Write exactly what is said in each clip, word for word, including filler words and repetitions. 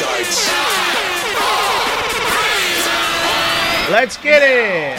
starts. Let's get it.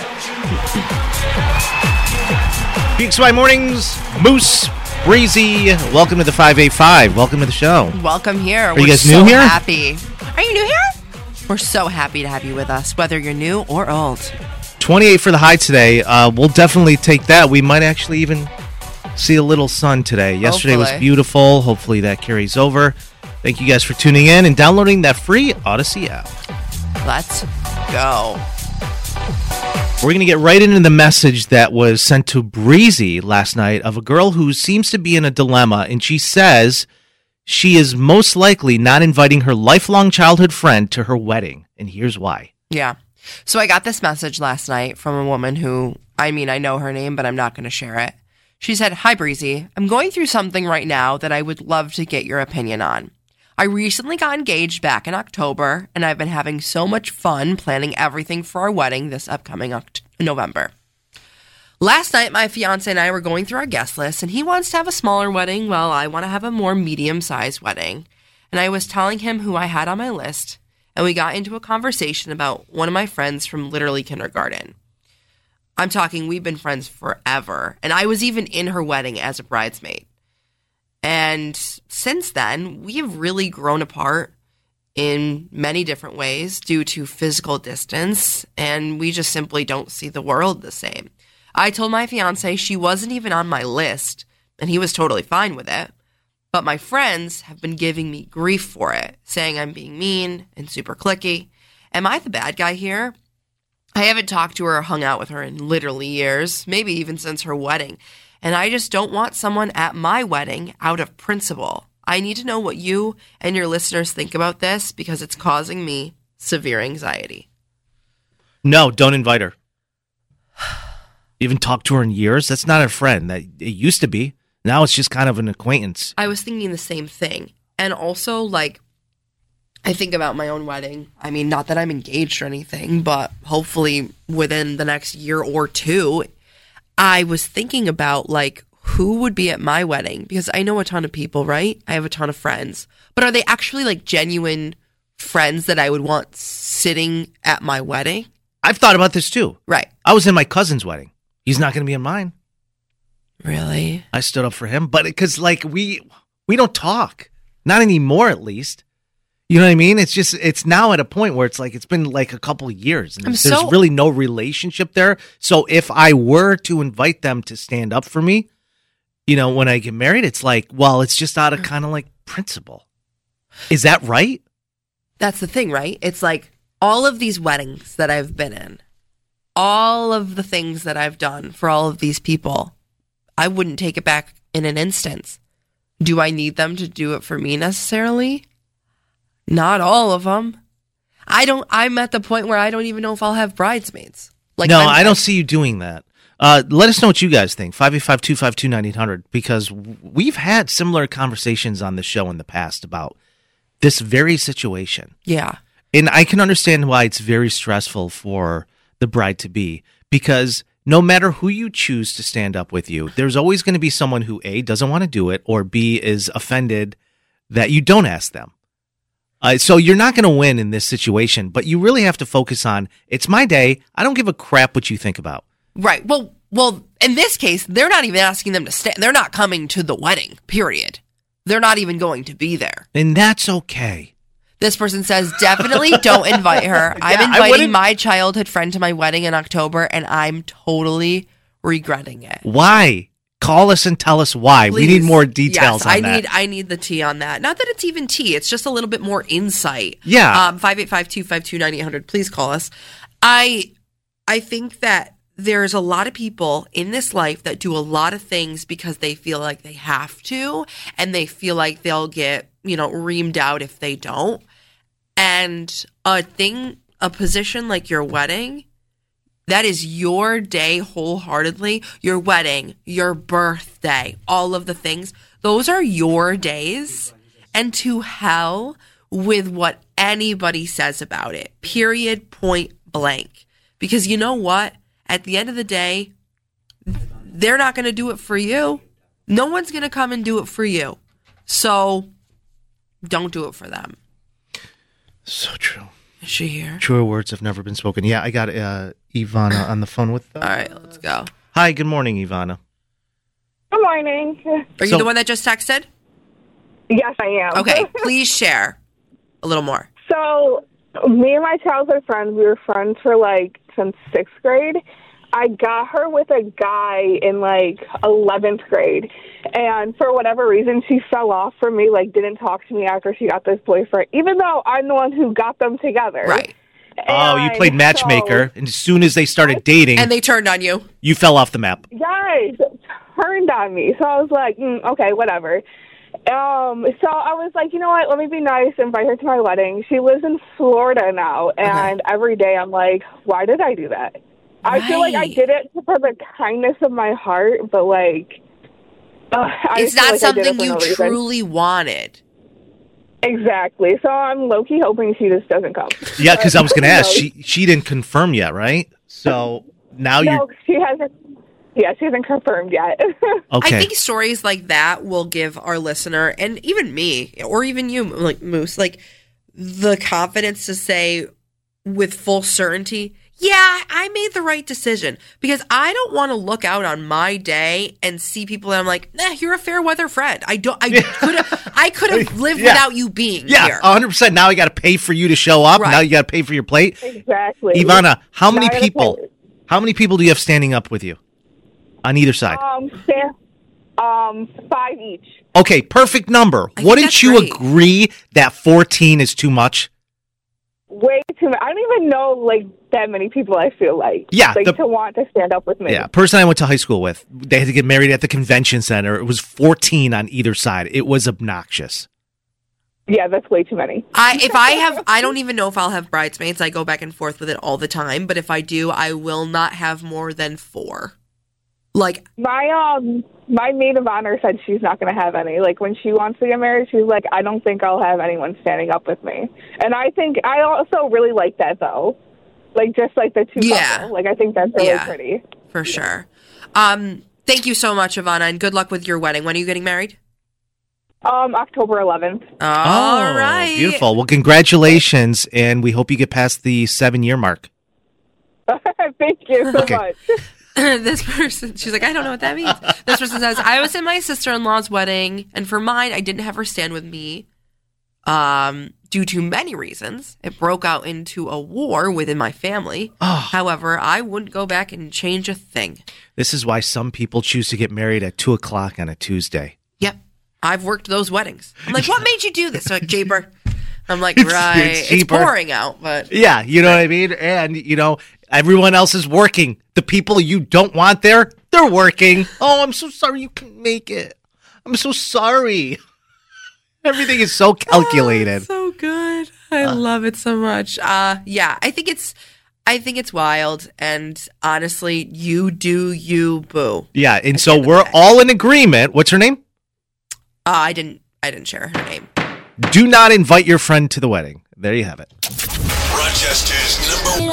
P X Y Mornings, Moose, Breezy. Welcome to the five eighty-five. Welcome to the show. Welcome here. Are We're you guys so new here? Happy. Are you new here? We're so happy to have you with us, whether you're new or old. twenty-eight for the high today. Uh, we'll definitely take that. We might actually even see a little sun today. Yesterday Hopefully. was beautiful. Hopefully that carries over. Thank you guys for tuning in and downloading that free Odyssey app. Let's go. We're going to get right into the message that was sent to Breezy last night of a girl who seems to be in a dilemma, and she says she is most likely not inviting her lifelong childhood friend to her wedding, and here's why. Yeah. So I got this message last night from a woman who, I mean, I know her name, but I'm not going to share it. She said, "Hi, Breezy. I'm going through something right now that I would love to get your opinion on. I recently got engaged back in October, and I've been having so much fun planning everything for our wedding this upcoming Oct- November. Last night, my fiance and I were going through our guest list, and he wants to have a smaller wedding, while I want to have a more medium-sized wedding. And I was telling him who I had on my list, and we got into a conversation about one of my friends from literally kindergarten. I'm talking, we've been friends forever, and I was even in her wedding as a bridesmaid. And since then, we have really grown apart in many different ways due to physical distance, and we just simply don't see the world the same. I told my fiance she wasn't even on my list, and he was totally fine with it. But my friends have been giving me grief for it, saying I'm being mean and super cliquey. Am I the bad guy here? I haven't talked to her or hung out with her in literally years, maybe even since her wedding. And I just don't want someone at my wedding out of principle. I need to know what you and your listeners think about this because it's causing me severe anxiety." No, don't invite her. You haven't talked to her in years? That's not a friend. That it used to be. Now it's just kind of an acquaintance. I was thinking the same thing. And also, like, I think about my own wedding. I mean, not that I'm engaged or anything, but hopefully within the next year or two, I was thinking about, like, who would be at my wedding? Because I know a ton of people, right? I have a ton of friends. But are they actually, like, genuine friends that I would want sitting at my wedding? I've thought about this too. Right. I was in my cousin's wedding. He's not going to be in mine. Really? I stood up for him, but because like we we don't talk, not anymore at least. You know what I mean? It's just it's now at a point where it's like it's been like a couple of years, and I'm there's so- really no relationship there. So if I were to invite them to stand up for me, you know, when I get married, it's like, well, it's just out of kind of like principle. Is that right? That's the thing, right? It's like all of these weddings that I've been in, all of the things that I've done for all of these people, I wouldn't take it back in an instance. Do I need them to do it for me necessarily? Not all of them. I don't, I'm at the point where I don't even know if I'll have bridesmaids. Like, no, I'm, I don't see you doing that. Uh, let us know what you guys think. five eight five, two five two, nine eight hundred, because we've had similar conversations on the show in the past about this very situation. Yeah. And I can understand why it's very stressful for the bride-to-be, because no matter who you choose to stand up with you, there's always going to be someone who, A, doesn't want to do it, or B, is offended that you don't ask them. Uh, so you're not going to win in this situation, but you really have to focus on, it's my day. I don't give a crap what you think about. Right. Well, well, in this case, they're not even asking them to stay. They're not coming to the wedding, period. They're not even going to be there. And that's okay. This person says, definitely don't invite her. I'm Yeah, I inviting wouldn't- my childhood friend to my wedding in October, and I'm totally regretting it. Why? Call us and tell us why. We need Please. more details yes, on I that. need I need the tea on that. Not that it's even tea. It's just a little bit more insight. Yeah. Um, five eight five, two five two, nine eight hundred. Please call us. I I think that there's a lot of people in this life that do a lot of things because they feel like they have to, and they feel like they'll get, you know, reamed out if they don't. And a thing, a position like your wedding, that is your day wholeheartedly. Your wedding, your birthday, all of the things. Those are your days. And to hell with what anybody says about it. Period, point blank. Because you know what? At the end of the day, they're not going to do it for you. No one's going to come and do it for you. So don't do it for them. So true. Is she here? Truer words have never been spoken. Yeah, I got uh, Ivana on the phone with. Uh, All right, let's go. Hi, good morning, Ivana. Good morning. Are you So- the one that just texted? Yes, I am. Okay, please share a little more. So, me and my childhood friend, we were friends for like since sixth grade. I got her with a guy in like eleventh grade. And for whatever reason, she fell off from me, like didn't talk to me after she got this boyfriend, even though I'm the one who got them together. Right. Oh, you And played matchmaker, so- and as soon as they started dating, And they turned on you. you fell off the map. Guys turned on me. So I was like, mm, okay, whatever. Um, so I was like, you know what, let me be nice, invite her to my wedding. She lives in Florida now, and every day I'm like, why did I do that? I feel like I Right. did it for the kindness of my heart, but like, uh, I It's just feel not like I did it something for you no reason. truly wanted. Exactly. So I'm low-key hoping she just doesn't come. Yeah, because I was going to No. ask. She she didn't confirm yet, right? So now you're No, she hasn't. Yeah, she hasn't confirmed yet. okay. I think stories like that will give our listener, and even me, or even you, like Moose, like the confidence to say with full certainty, yeah, I made the right decision. Because I don't want to look out on my day and see people that I'm like, nah, you're a fair weather friend. I don't. I could have. I could have lived Yeah. without you being yeah, here. one hundred percent. Now I got to pay for you to show up. Right. Now you got to pay for your plate. Exactly. Ivana, how many Now I gotta people? pay- How many people do you have standing up with you on either side? Um, Sam, um, five each. Okay, perfect number. think Wouldn't that's you great. agree that fourteen is too much? Way too many. I don't even know like that many people. I feel like Yeah, like the- to want to stand up with me. Yeah, person I went to high school with, they had to get married at the convention center. It was fourteen on either side. It was obnoxious. Yeah, that's way too many. I if I have I don't even know if I'll have bridesmaids. I go back and forth with it all the time, but if I do, I will not have more than four. Like My um, my maid of honor said she's not going to have any. Like when she wants to get married, she's like, I don't think I'll have anyone standing up with me. And I think I also really like that though. Like just like the two Yeah. couple. Like I think that's really Yeah. pretty. for sure. Um, thank you so much, Ivana, and good luck with your wedding. When are you getting married? Um, October eleventh. All oh, right, beautiful. Well, congratulations, and we hope you get past the seven-year mark. Thank you so Okay. much. This person, she's like, I don't know what that means. This person says, I was at my sister-in-law's wedding, and for mine, I didn't have her stand with me um, due to many reasons. It broke out into a war within my family. Oh. However, I wouldn't go back and change a thing. This is why some people choose to get married at two o'clock on a Tuesday. Yep. I've worked those weddings. I'm like, what made you do this? So like, cheaper. I'm like, It's- right. it's It's, cheaper. pouring out, but Yeah, you know what I mean? And, you know, everyone else is working. The people you don't want there, they're working. Oh, I'm so sorry you couldn't make it. I'm so sorry. Everything is so calculated. so good. I love it so much. Uh yeah, I think it's I think it's wild, and honestly, you do you, boo. Yeah, and so end of the we're day. all in agreement. What's her name? Uh, I didn't I didn't share her name. Do not invite your friend to the wedding. There you have it. Rochester's number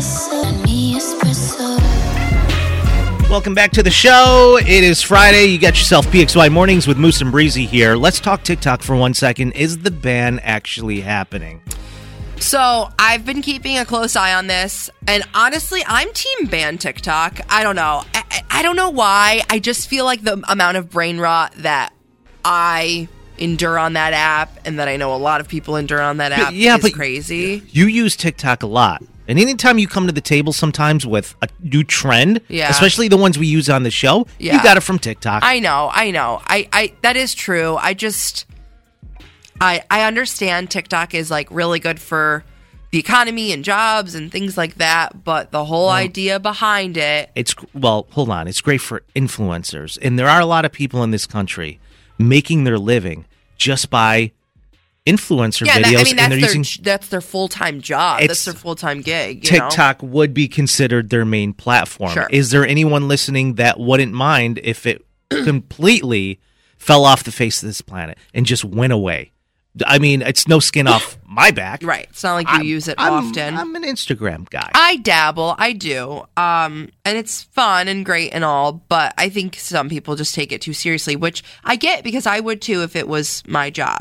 Welcome back to the show. It is Friday. You got yourself P X Y Mornings with Moose and Breezy here. Let's talk TikTok for one second. Is the ban actually happening? So I've been keeping a close eye on this, and honestly, I'm team ban TikTok. I don't know. I, I I don't know why. I just feel like the amount of brain rot that I endure on that app, and that I know a lot of people endure on that app, yeah, is but- crazy. You use TikTok a lot. And anytime you come to the table sometimes with a new trend, Yeah. especially the ones we use on the show, Yeah. you got it from TikTok. I know, I know. I, I that is true. I just I I understand TikTok is like really good for the economy and jobs and things like that, but the whole idea behind it, It's well, hold on. It's great for influencers, and there are a lot of people in this country making their living just by influencer yeah, videos, that, I mean and they're that's their using that's their full time job. It's- That's their full time gig. You know? TikTok would be considered their main platform. Sure. Is there anyone listening that wouldn't mind if it completely fell off the face of this planet and just went away? I mean, it's no skin off my back. Right. It's not like you I'm- use it I'm- often. I'm an Instagram guy. I dabble, I do. Um, and it's fun and great and all, but I think some people just take it too seriously, which I get because I would too if it was my job.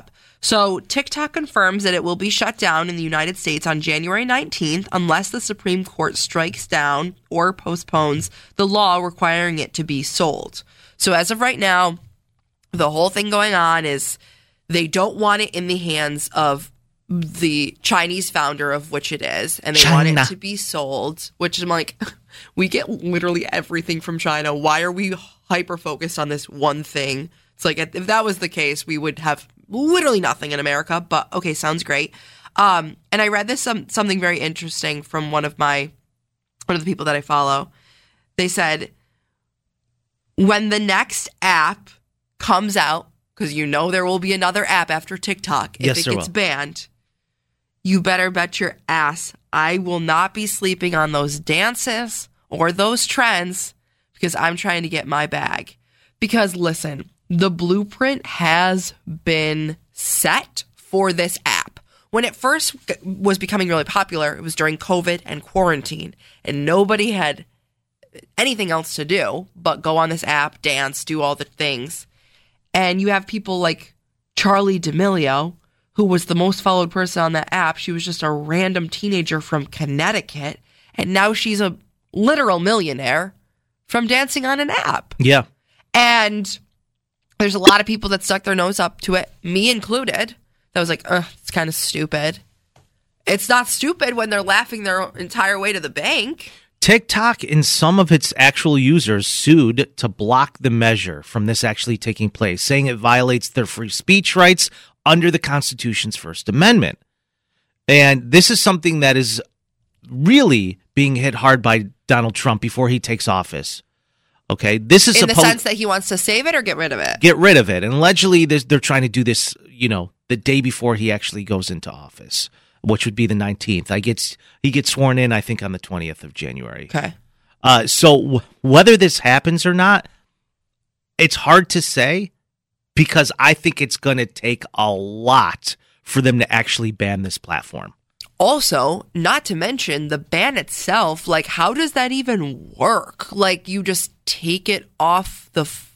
So TikTok confirms that it will be shut down in the United States on January nineteenth unless the Supreme Court strikes down or postpones the law requiring it to be sold. So as of right now, the whole thing going on is they don't want it in the hands of the Chinese founder, of which it is, and they China. want it to be sold, which I'm like, we get literally everything from China. Why are we hyper-focused on this one thing? It's like, if that was the case, we would have literally nothing in America, but okay, sounds great. Um, and I read this some, something very interesting from one of my, one of the people that I follow. They said, when the next app comes out, because you know there will be another app after TikTok if Yes, it there gets will. banned, you better bet your ass I will not be sleeping on those dances or those trends because I'm trying to get my bag. Because listen, the blueprint has been set for this app. When it first was becoming really popular, it was during COVID and quarantine, and nobody had anything else to do but go on this app, dance, do all the things. And you have people like Charlie D'Amelio, who was the most followed person on that app. She was just a random teenager from Connecticut, and now she's a literal millionaire from dancing on an app. Yeah. And there's a lot of people that stuck their nose up to it, me included. That was like, ugh, it's kind of stupid. It's not stupid when they're laughing their entire way to the bank. TikTok and some of its actual users sued to block the measure from this actually taking place, saying it violates their free speech rights under the Constitution's First Amendment. And this is something that is really being hit hard by Donald Trump before he takes office. Okay, this is In the supposed sense that he wants to save it or get rid of it? get rid of it. And allegedly, there's- they're trying to do this, you know, the day before he actually goes into office, which would be the nineteenth. I gets he gets sworn in, I think, on the twentieth of January. Okay. Uh, so w- whether this happens or not, it's hard to say because I think it's going to take a lot for them to actually ban this platform. Also, not to mention the ban itself, like, how does that even work? Like, you just take it off the f-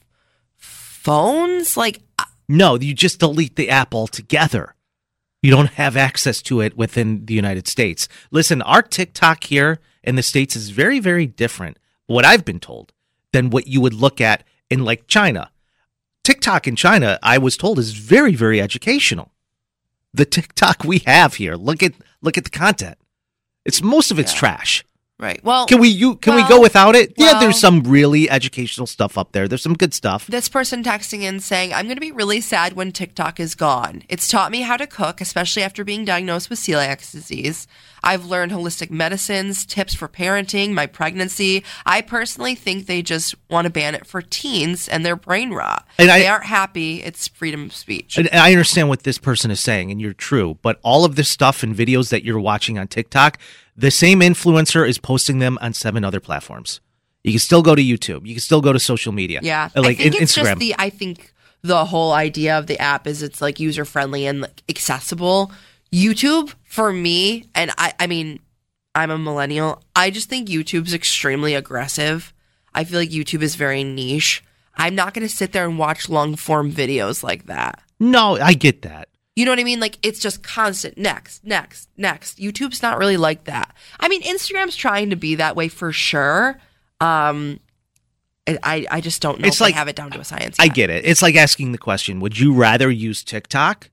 phones? Like, No, you just delete the app altogether. You don't have access to it within the United States. Listen, our TikTok here in the States is very, very different, what I've been told, than what you would look at in like China. TikTok in China, I was told, is very, very educational. The TikTok we have here, look at look at the content. It's most of it's Yeah. trash. right. Well, Can we you can we well, go without it? yeah, well- there's some really educational stuff up there. There's some good stuff. this person texting in saying, I'm going to be really sad when TikTok is gone. It's taught me how to cook, especially after being diagnosed with celiac disease. I've learned holistic medicines, tips for parenting, my pregnancy. I personally think they just want to ban it for teens and their brain rot. And I- they aren't happy. It's freedom of speech. And I understand what this person is saying, and you're true. But all of this stuff and videos that you're watching on TikTok, the same influencer is posting them on seven other platforms. You can still go to YouTube. You can still go to social media. Yeah, like I think in- it's Instagram. just the. I think the whole idea of the app is it's like user friendly and like accessible. YouTube for me, and I, I mean, I'm a millennial. I just think YouTube's extremely aggressive. I feel like YouTube is very niche. I'm not going to sit there and watch long form videos like that. no, I get that. You know what I mean? Like, it's just constant. Next, next, next. YouTube's not really like that. I mean, Instagram's trying to be that way for sure. Um, I- I, I just don't know It's if like- I have it down to a science I yet. get it. It's like asking the question: would you rather use TikTok,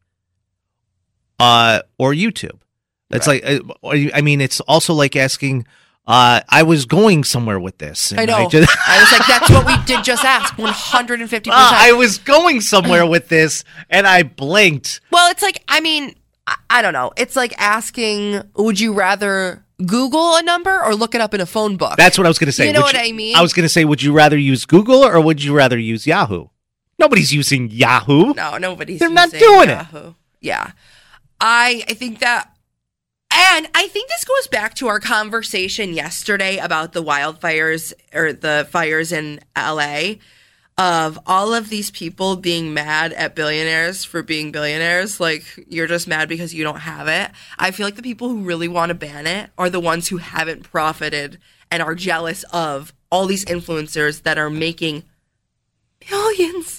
uh, or YouTube? That's like, uh, I mean, it's also like asking. Uh, I was going somewhere with this. and I know. I, just- was like, that's what we did just ask. one hundred fifty percent. Ah, I was going somewhere with this, and I blinked. well, it's like, I mean, I, I don't know. It's like asking, would you rather Google a number or look it up in a phone book? That's what I was going to say. You know Would what I mean? I was going to say, would you rather use Google or would you rather use Yahoo? Nobody's using Yahoo. No, nobody's They're not using doing it. Yahoo. Yeah. I I think that, and I think this goes back to our conversation yesterday about the wildfires or the fires in L A, of all of these people being mad at billionaires for being billionaires. Like, you're just mad because you don't have it. I feel like the people who really want to ban it are the ones who haven't profited and are jealous of all these influencers that are making millions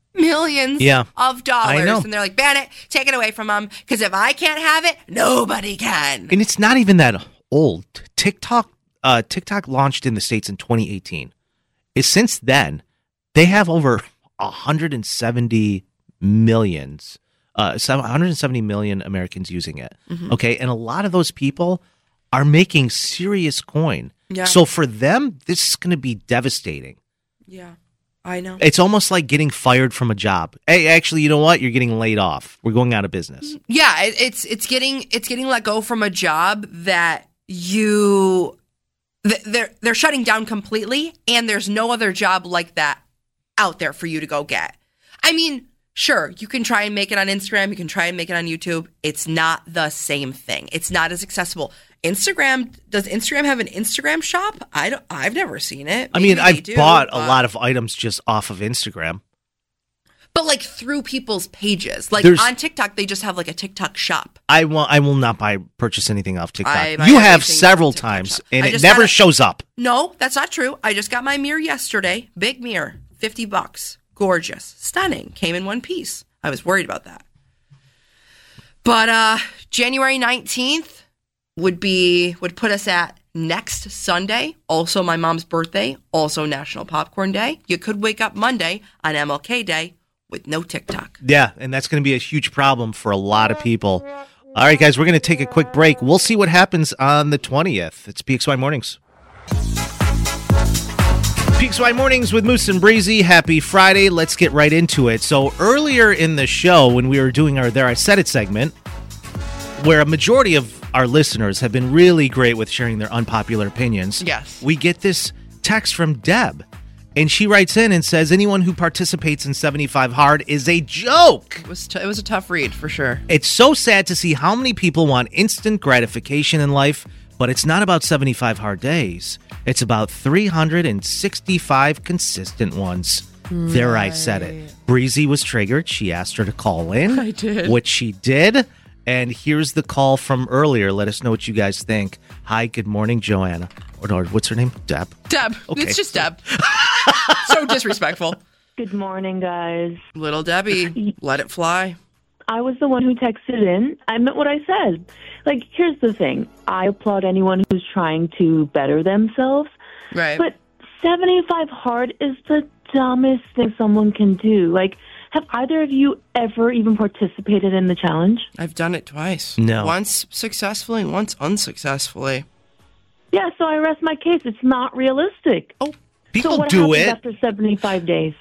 millions Yeah, of dollars. I know. And they're like, ban it, take it away from them. Because if I can't have it, nobody can. And it's not even that old. TikTok, uh, TikTok launched in the States in twenty eighteen. Is since then, they have over one hundred seventy millions, uh, one hundred seventy million Americans using it. Mm-hmm. Okay, and a lot of those people are making serious coin. Yeah. So for them, this is going to be devastating. Yeah, I know. It's almost like getting fired from a job. Hey, actually, you know what? You're getting laid off. We're going out of business. Yeah, it, it's it's getting it's getting let go from a job that you th- they're they're shutting down completely, and there's no other job like that out there for you to go get. I mean, sure, you can try and make it on Instagram, you can try and make it on YouTube. It's not the same thing. It's not as accessible. Instagram, does Instagram have an Instagram shop? I don't, I've never seen it. I mean, Maybe I've they do, bought a but- lot of items just off of Instagram. But like through people's pages. Like There's- on TikTok, they just have like a TikTok shop. I will. I will not buy purchase anything off TikTok. I buy You have everything several off TikTok times, shop. and I it just never got a- shows up. No, that's not true. I just got my mirror yesterday. Big mirror, fifty bucks. Gorgeous. Stunning. Came in one piece. I was worried about that. But uh January nineteenth would be would put us at next Sunday, also my mom's birthday, also National Popcorn Day. You could wake up Monday on M L K Day with no TikTok. Yeah, and that's going to be a huge problem for a lot of people. All right, guys, we're going to take a quick break. We'll see what happens on the twentieth. It's P X Y Mornings. P X Y Mornings with Moose and Breezy. Happy Friday. Let's get right into it. So earlier in the show, when we were doing our There I Said It segment, where a majority of our listeners have been really great with sharing their unpopular opinions, Yes. we get this text from Deb. And she writes in and says, anyone who participates in seventy-five Hard is a joke. It was t- it was a tough read for sure. It's so sad to see how many people want instant gratification in life, but it's not about seventy-five hard days. It's about three hundred sixty-five consistent ones. Right. There, I said it. Breezy was triggered. She asked her to call in. I did. Which she did. And here's the call from earlier. Let us know what you guys think. Hi, good morning, Joanna. Or no, what's her name? Deb. Deb. Okay. It's just Deb. So disrespectful. Good morning, guys. Little Debbie, let it fly. I was the one who texted in. I meant what I said. Like, here's the thing. I applaud anyone who's trying to better themselves. Right. But seventy-five hard is the dumbest thing someone can do. Like, have either of you ever even participated in the challenge? I've done it twice. No. Once successfully, once unsuccessfully. Yeah, so I rest my case. It's not realistic. Oh, People so what do happens it. after seventy-five days?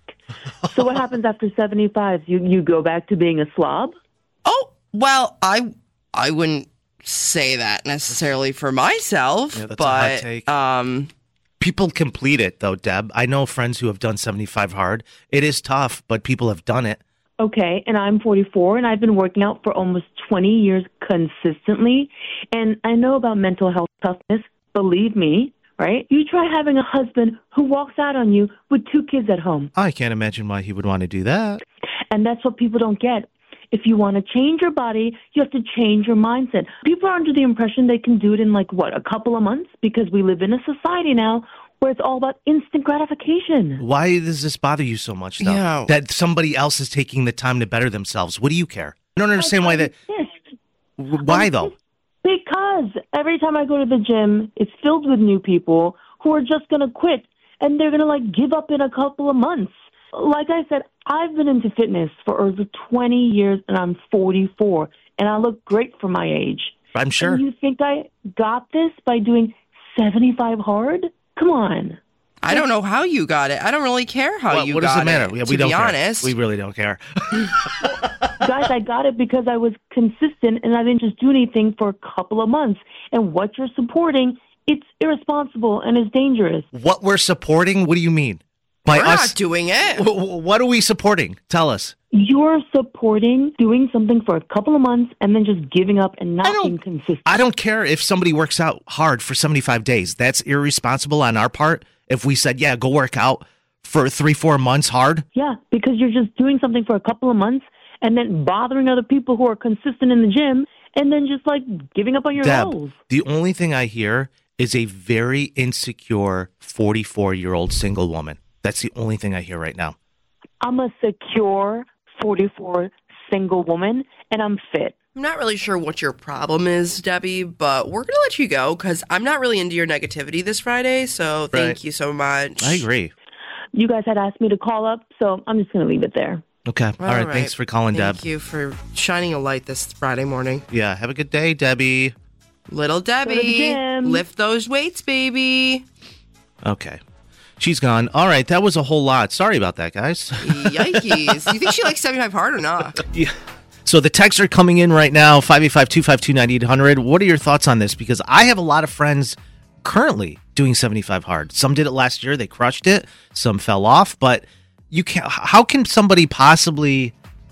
So what happens after seventy-five? You you go back to being a slob? oh, well, I I wouldn't say that necessarily for myself, Yeah, that's a hot but take. um, People complete it, though, Deb. I know friends who have done seventy-five hard. It is tough, but people have done it. Okay, and I'm forty-four, and I've been working out for almost twenty years consistently, and I know about mental health toughness. Believe me, right? You try having a husband who walks out on you with two kids at home, I can't imagine why he would want to do that. and that's what people don't get. If you want to change your body, you have to change your mindset. People are under the impression they can do it in, like, what, a couple of months? Because we live in a society now where it's all about instant gratification. Why does this bother you so much, though? Yeah. That somebody else is taking the time to better themselves. What do you care? I don't understand why that. Yes. Why, though? Because every time I go to the gym, it's filled with new people who are just going to quit, and they're going to, like, give up in a couple of months. Like I said, I've been into fitness for over twenty years, and I'm forty-four, and I look great for my age. I'm sure. And you think I got this by doing seventy-five hard? Come on. I don't know how you got it. I don't really care how What, you what does got it matter? it. Yeah, to we don't be care. honest, We really don't care. Guys, I got it because I was consistent, and I didn't just do anything for a couple of months. And what you're supporting, it's irresponsible and it's dangerous. What we're supporting? What do you mean? By we're us? not doing it. Wh- wh- What are we supporting? Tell us. You're supporting doing something for a couple of months and then just giving up and not I don't- being consistent. I don't care if somebody works out hard for seventy-five days. That's irresponsible on our part. If we said, yeah, go work out for three, four months hard. Yeah, because you're just doing something for a couple of months and then bothering other people who are consistent in the gym and then just, like, giving up on your Deb, goals. the only thing I hear is a very insecure forty-four-year-old single woman. That's the only thing I hear right now. I'm a secure forty-four single woman, and I'm fit. I'm not really sure what your problem is, Debbie, but we're going to let you go because I'm not really into your negativity this Friday, so thank Right. you so much. I agree. You guys had asked me to call up, so I'm just going to leave it there. Okay. All right. Thanks for calling, Thank Deb. you for shining a light this Friday morning. Yeah. Have a good day, Debbie. Little Go to the Debbie, gym. lift those weights, baby. Okay. She's gone. All right. That was a whole lot. Sorry about that, guys. Yikes. You think she likes seventy-five hard or not? Yeah. So the texts are coming in right now, five eight five, two five two, nine eight hundred. What are your thoughts on this? Because I have a lot of friends currently doing seventy-five hard. Some did it last year. They crushed it. Some fell off. But you can't. How can somebody possibly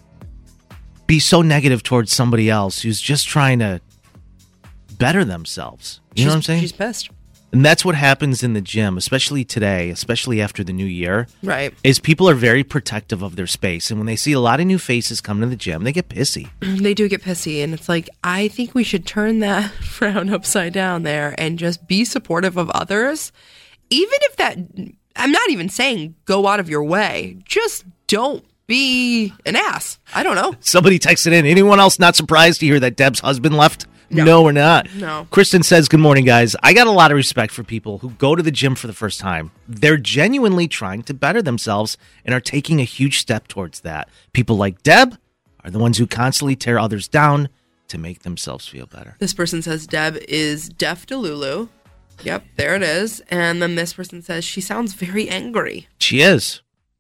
be so negative towards somebody else who's just trying to better themselves? You she's, know what I'm saying? She's pissed. And that's what happens in the gym, especially today, especially after the new year. Right. Is people are very protective of their space. And when they see a lot of new faces coming to the gym, they get pissy. They do get pissy. And it's like, I think we should turn that frown upside down there and just be supportive of others. Even if that, I'm not even saying go out of your way. Just don't be an ass. I don't know. Somebody texted in. Anyone else not surprised to hear that Deb's husband left? No. No, we're not. No. Kristen says, good morning, guys. I got a lot of respect for people who go to the gym for the first time. They're genuinely trying to better themselves and are taking a huge step towards that. People like Deb are the ones who constantly tear others down to make themselves feel better. This person says Deb is deaf to Lulu. Yep, there it is. And then this person says she sounds very angry. She is.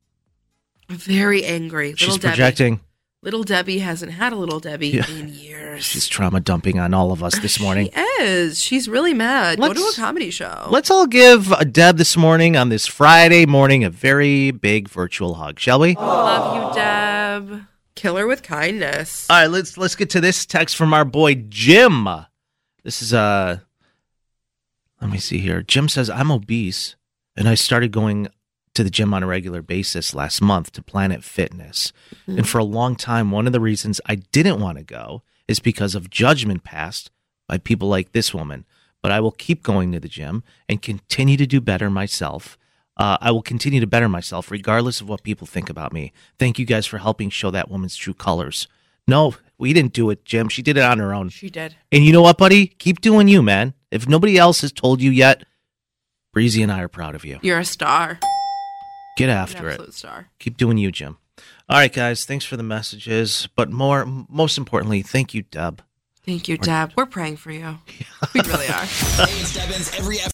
Very angry. She's Little Debbie. projecting. Little Debbie hasn't had a little Debbie Yeah. in years. She's trauma dumping on all of us this morning. She is. She's really mad. Go to a Let's- comedy show. Let's all give uh, Deb this morning on this Friday morning a very big virtual hug, shall we? Love you, Deb. Kill her with kindness. All right, let's let's get to this text from our boy Jim. This is uh let me see here. Jim says, I'm obese and I started going to the gym on a regular basis last month to Planet Fitness. Mm-hmm. And for a long time, one of the reasons I didn't want to go is because of judgment passed by people like this woman. But I will keep going to the gym and continue to do better myself. Uh, I will continue to better myself regardless of what people think about me. Thank you guys for helping show that woman's true colors. No, we didn't do it, Jim. She did it on her own. She did. And you know what, buddy? Keep doing you, man. If nobody else has told you yet, Breezy and I are proud of you. You're a star. Get An after it. absolute star. Keep doing you, Jim. All right, guys. Thanks for the messages. But more, most importantly, thank you, Deb. Thank you, Deb. We're praying for you. We really are. Hey, it's Devin's every